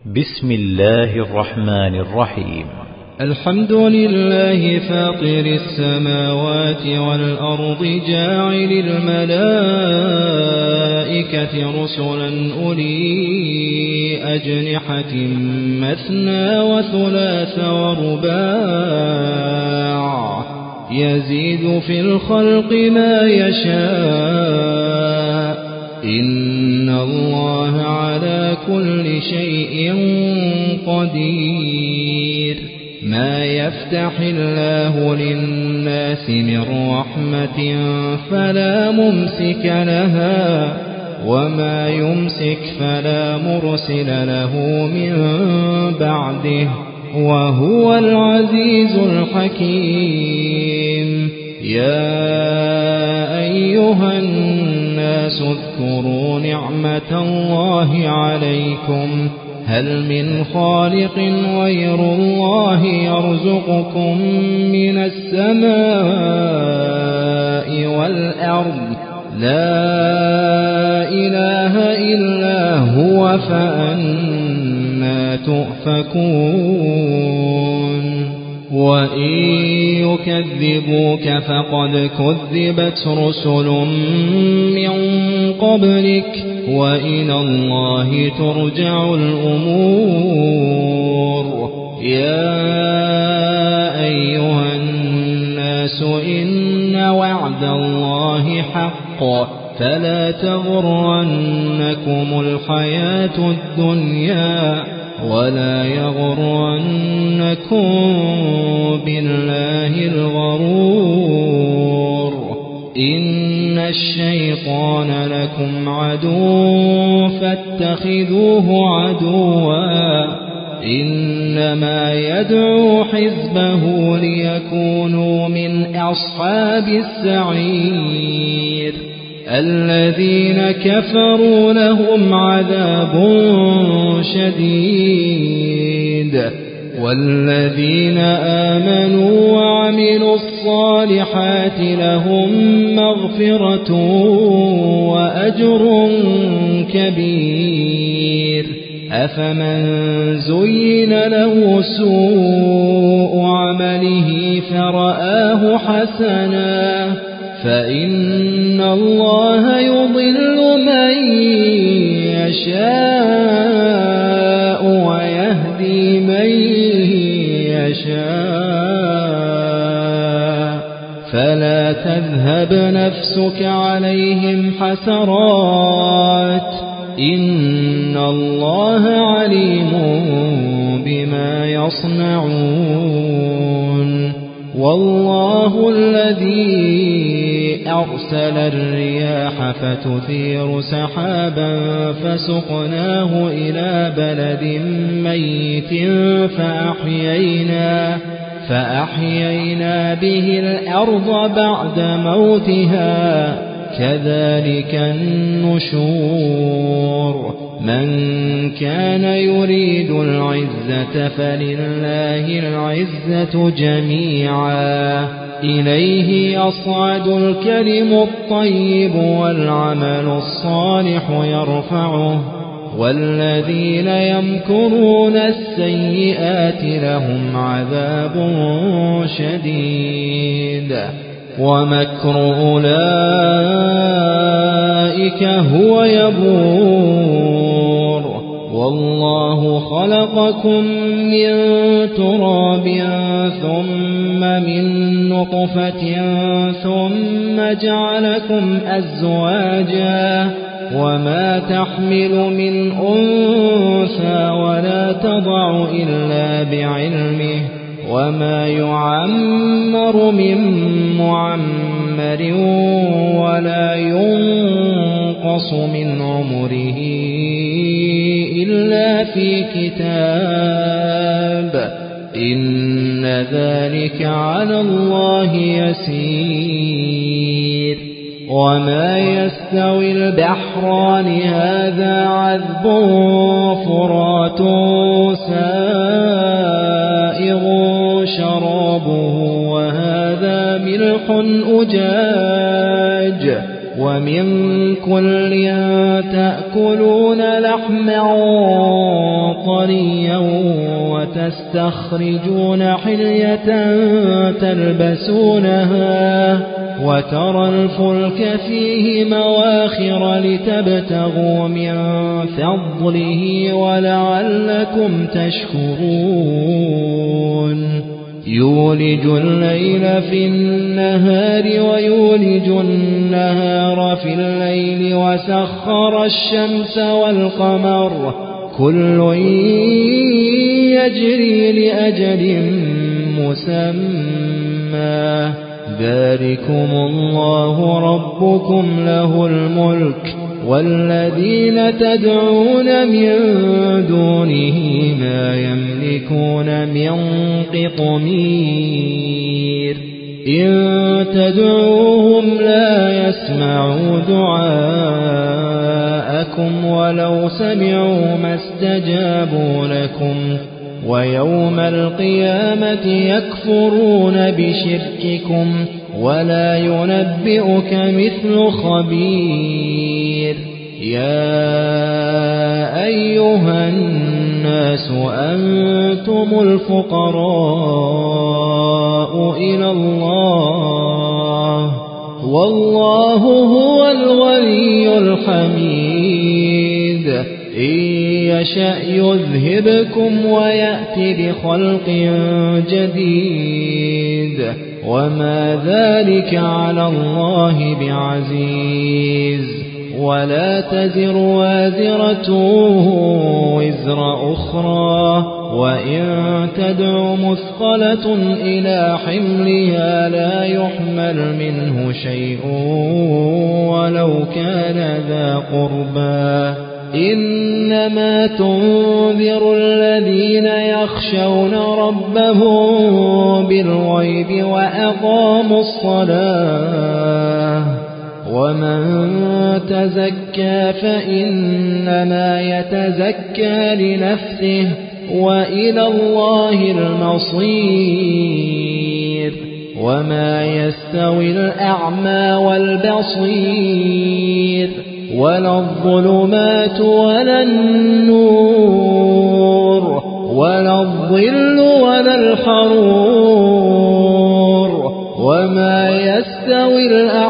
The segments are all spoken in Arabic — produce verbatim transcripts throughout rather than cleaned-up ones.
بسم الله الرحمن الرحيم. الحمد لله فاطر السماوات والأرض جاعل الملائكة رسلا أولي أجنحة مثنى وثلاث ورباع يزيد في الخلق ما يشاء إن الله على كل شيء قدير. ما يفتح الله للناس من رحمة فلا ممسك لها وما يمسك فلا مرسل له من بعده وهو العزيز الحكيم. يا أيها الناس اذكروا نعمة الله عليكم هل من خالق غير الله يرزقكم من السماء والأرض لا إله إلا هو فأنى تؤفكون. وإن يكذبوك فقد كذبت رسل من قبلك وإلى الله ترجع الأمور. يا أيها الناس إن وعد الله حق فلا تغرنكم الحياة الدنيا ولا يغرنكم بالله الغرور. إن الشيطان لكم عدو فاتخذوه عدوا إنما يدعو حزبه ليكونوا من أصحاب السعير. الذين كفروا لهم عذاب شديد والذين آمنوا وعملوا الصالحات لهم مغفرة وأجر كبير. أفمن زين له سوء عمله فرآه حسنا فإن الله يضل من يشاء ويهدي من يشاء فلا تذهب نفسك عليهم حسرات إن الله عليم بما يصنعون. والله الذي أرسل الرياح فتثير سحابا فسقناه إلى بلد ميت فأحيينا, فأحيينا به الأرض بعد موتها كذلك النشور. من كان يريد العزة فلله العزة جميعا إليه يصعد الكلم الطيب والعمل الصالح يرفعه والذين يمكرون السيئات لهم عذاب شديد ومكر أولئك هو يبور. والله خلقكم من تراب ثم من نطفة ثم جعلكم أزواجا وما تحمل من أنثى ولا تضع إلا بعلمه وما يعمر من معمر ولا ينقص من عمره إلا في كتاب إن ذلك على الله يسير. وما يستوي البحران هذا عذب فرات سائغ شرابه وهذا ملح أجاج ومن كل تأكلون لحما طريا وتستخرجون حلية تلبسونها وترى الفلك فيه مواخر لتبتغوا من فضله ولعلكم تشكرون يولج الليل في النهار ويولج النهار في الليل وسخر الشمس والقمر كل يجري لأجل مسمى ذلكم الله ربكم له الملك والذين تدعون من دونه ما يملكون من قطمير إن تدعوهم لا يسمعوا دعاءكم ولو سمعوا ما استجابوا لكم ويوم القيامة يكفرون بشرككم ولا ينبئك مثل خبير يا أيها الناس أنتم الفقراء إلى الله والله هو الغني الحميد إن يشأ يذهبكم ويأتي بخلق جديد وما ذلك على الله بعزيز ولا تزر وازرة وزر أخرى وإن تدع مثقلة إلى حملها لا يحمل منه شيء ولو كان ذا قربى إنما تنذر الذين يخشون ربهم بالغيب وأقاموا الصلاة ومن تزكى فإنما يتزكى لنفسه وإلى الله المصير وما يستوي الأعمى والبصير ولا الظلمات ولا النور ولا الظل ولا الحرور وما يستوي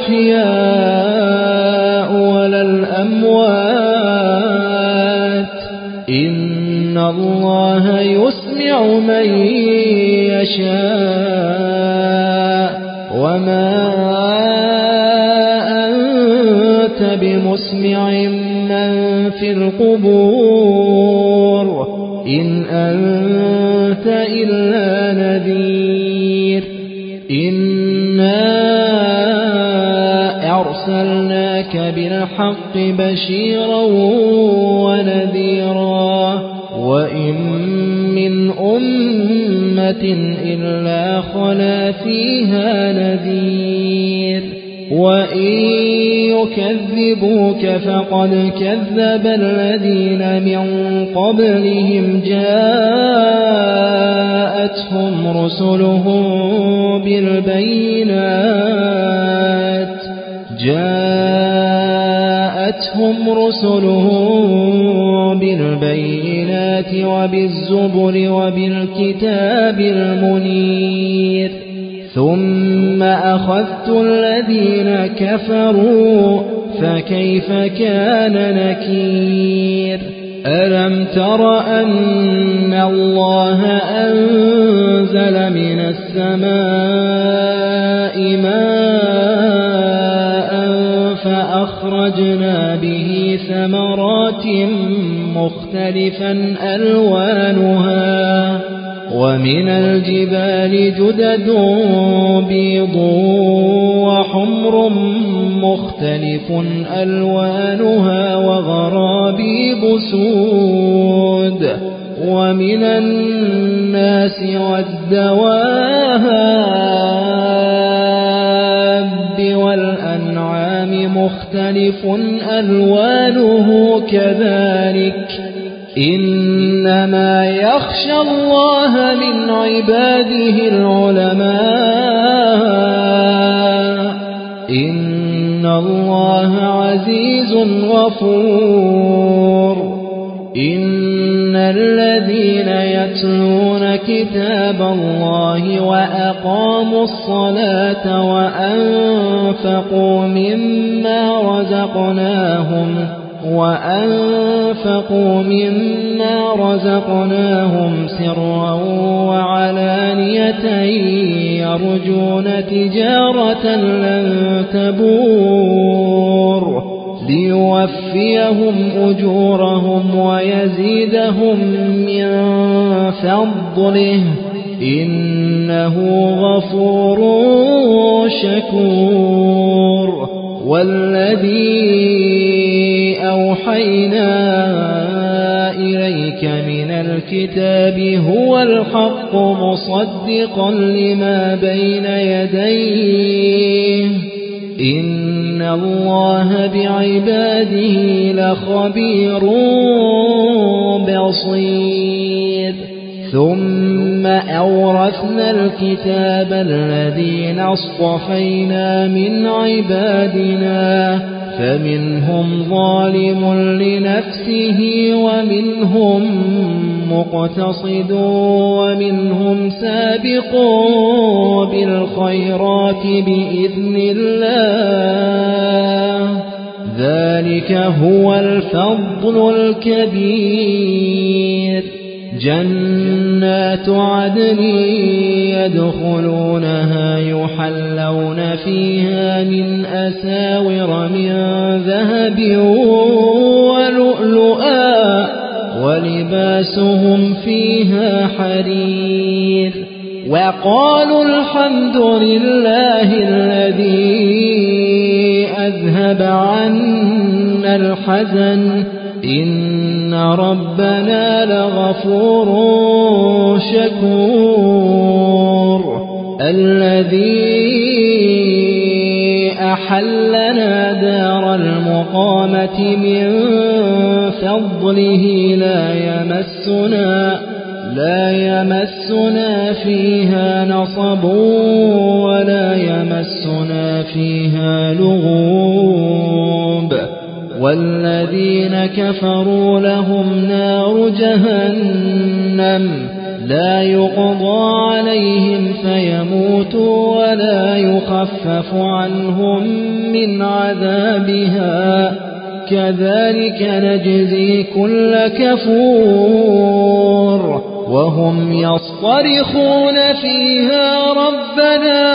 الأحياء ولا الأموات إن الله يسمع من يشاء وما بمسمع من في القبور إن أنت إلا نذير إنا أرسلناك بالحق بشيرا ونذيرا وإن من أمة إلا خلا فيها نذير وإن يكذبوك فقد كذب الذين من قبلهم جاءتهم رسلهم بالبينات جاءتهم رسلهم بالبينات وبالزبر وبالكتاب المنير ثم أخذت الذين كفروا فكيف كان نكير ألم تر أن الله أنزل من السماء ماء فأخرجنا به ثمرات مختلفا ألوانها ومن الجبال جدد بيض وحمر مختلف ألوانها وغرابيب سود ومن الناس والدواب والأنعام مختلف ألوانه كذلك إنما يخشى الله من عباده العلماء إن الله عزيز غفور إن الذين كتاب الله وأقاموا الصلاة وأنفقوا مما رزقناهم وأنفقوا مما رزقناهم سرا وعلانية يرجون تجارة لن تبور ليوفيهم أجورهم ويزيدهم من فضله إنه غفور شكور. والذي أوحينا إليك من الكتاب هو الحق مصدقا لما بين يديه إن الله بعباده لخبير بصير. ثم أورثنا الكتاب الذين اصطفينا من عبادنا فمنهم ظالم لنفسه ومنهم مقتصد ومنهم سابق بالخيرات بإذن الله ذلك هو الفضل الكبير. جنات عدن يدخلونها يحلون فيها من أساور من ذهب ولؤلؤا ولباسهم فيها حرير. وقالوا الحمد لله الذي أذهب عنا الحزن إن ربنا لغفور شكور. الذي أحلنا دار المقامة من فضله لا يمسنا لا يمسنا فيها نصب ولا يمسنا فيها لغوب. والذين كفروا لهم نار جهنم لا يقضى عليهم فيموتوا ولا يخفف عنهم من عذابها كذلك نجزي كل كفور. وهم يصطرخون فيها ربنا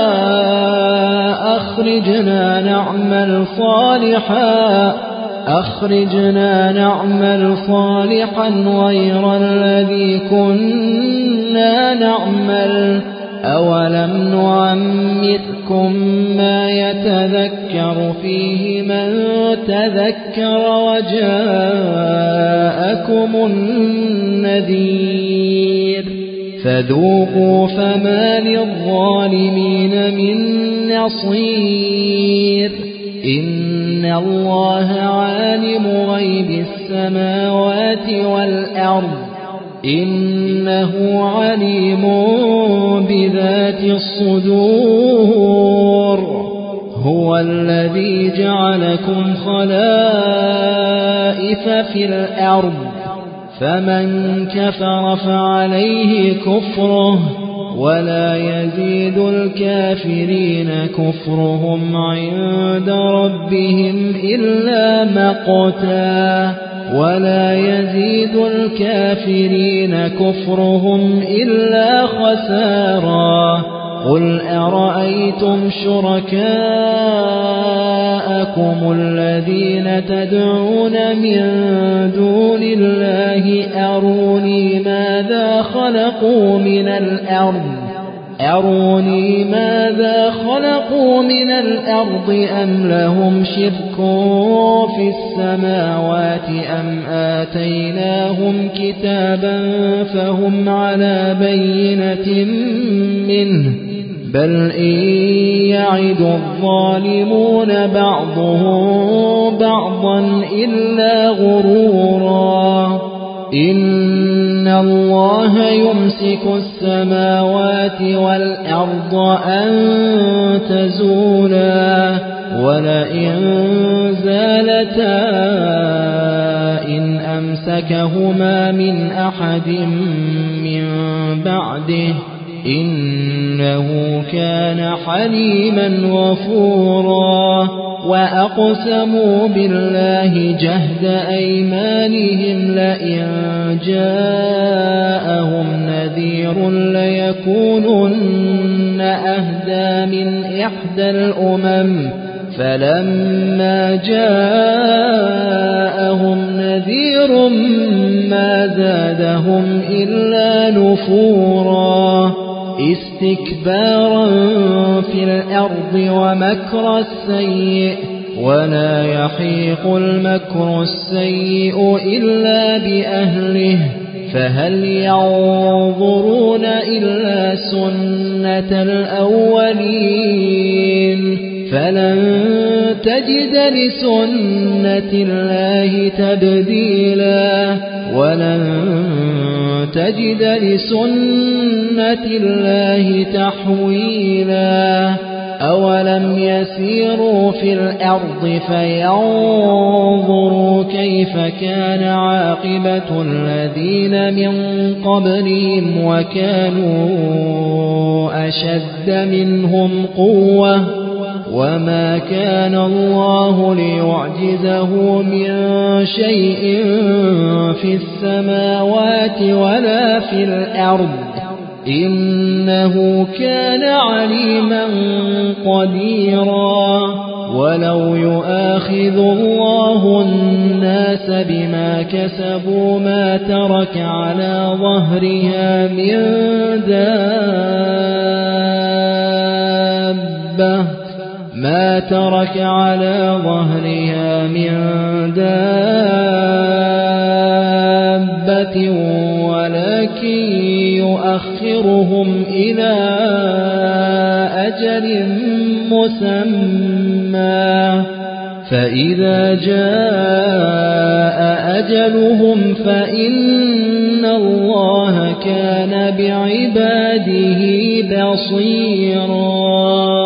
أخرجنا نعمل صالحا أخرجنا نعمل صالحا غير الذي كنا نعمل أولم نعمركم ما يتذكر فيه من تذكر وجاءكم النذير فذوقوا فما للظالمين من نصير. إن الله عالم غيب السماوات والأرض إنه عليم بذات الصدور. هو الذي جعلكم خلائف في الأرض فمن كفر فعليه كفره ولا يزيد الكافرين كفرهم عند ربهم إلا مقتا ولا يزيد الكافرين كفرهم إلا خسارا. قل أرأيتم شركاءكم الذين تدعون من دون الله أروني ماذا خلقوا من الأرض أروني ماذا خلقوا من الأرض أم لهم شرك في السماوات أم آتيناهم كتابا فهم على بينة منه بل إن يعد الظالمون بعضهم بعضا إلا غرورا. إن الله يمسك السماوات والأرض أن تزولا ولئن زالتا إن أمسكهما من أحد من بعده إنه كان حليما غفورا وأقسموا بالله جهد أيمانهم لئن جاءهم نذير ليكونن أهدى من إحدى الأمم فلما جاءهم نذير ما زادهم إلا نفورا استكبارا في الأرض ومكر السيء ولا يحيق المكر السيء إلا بأهله فهل ينظرون إلا سنة الأولين فلن تجد لسنة الله تبديلا ولن تجد لسنة الله تحويلا أولم يسيروا في الأرض فينظروا كيف كان عاقبة الذين من قبلهم وكانوا أشد منهم قوة وما كان الله ليعجزه من شيء في السماوات ولا في الأرض إنه كان عليما قديرا ولو يؤاخذ الله الناس بما كسبوا ما ترك على ظهرها من دابة ما ترك على ظهرها من دابة ولكن يؤخرهم إلى أجل مسمى فإذا جاء أجلهم فإن الله كان بعباده بصيرا